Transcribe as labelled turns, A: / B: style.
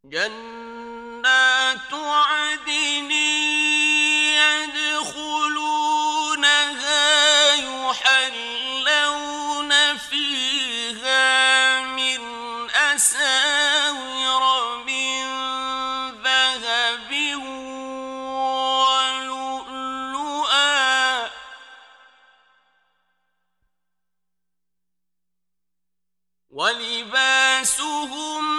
A: جنات عدن يدخلونها يحلون فيها من أساور من ذهب ولؤلؤا ولباسهم